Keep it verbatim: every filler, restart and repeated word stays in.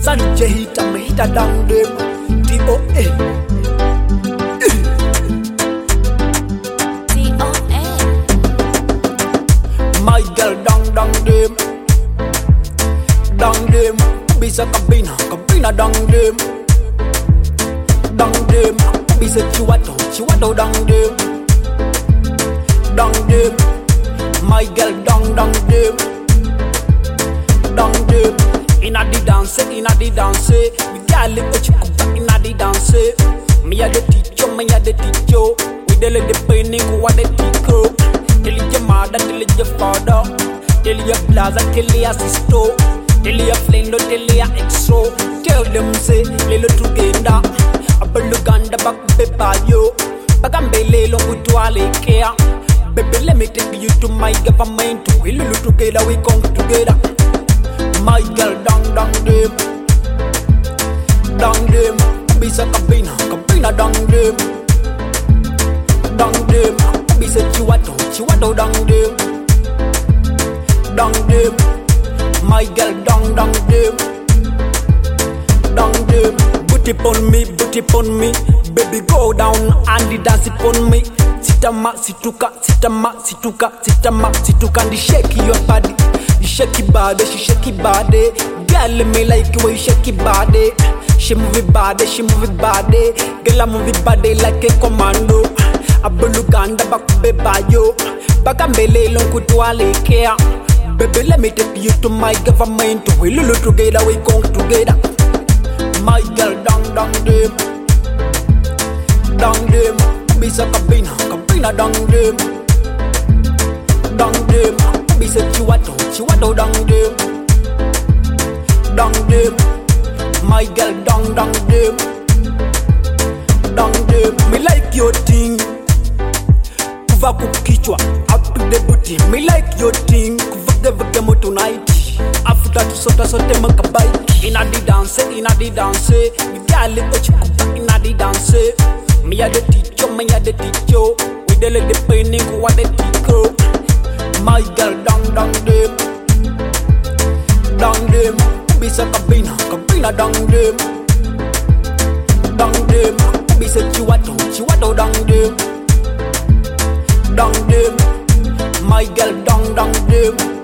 Sanjay hita me hita down them D O A D O A. My girl down down them down them bisa kabina kabina down them down them bisa chiwato chiwato down them down them my girl down down them down them inna the dance inna the dance we got little chikuba inna the dance me a the teacher me a the teacher we the the penny who a the teacher tell your mother tell your father tell your blaza tell your sister tell your friend tell your exo tell them say lelo together abelu ganda bak bebayo bagambele lo kutwale kea baby let me take you to my government we lelo together we come together. My girl down down them down them bisa kabina kabina down them down them bisa chiwato chiwato down them down them my girl down down them down them booty on me booty on me baby go down and the dance on me sitama situka sitama situka sitama situka and shake your body. You shake your body, she shake your body. Girl, me like the way you shake your body. She move it body, she move it body. Girl, I move it body like a commando. Abulu ganda back bebayo. Bagambele long kutwale kea. Baby, let me take you to my government. We lulu together, we come together. My girl, down down them, down them. Bisa kabina, kabina down them, down them. Bisa chiwato, chiwato down them, down them. My girl down down them, down them. Me like your thing, kuva kukichwa, up to the booty. Me like your thing, kuva kuva mo tonight. After to sota sote makabai. Inna the dance, inna the dance. Me girl go chikuba inna the dance. Me a the teacher, me a the teacher. We the the penny who a the teacher. My girl down down them down them bisa kabina kabina down them down them bisa chiwato chiwato down them down them my girl down down them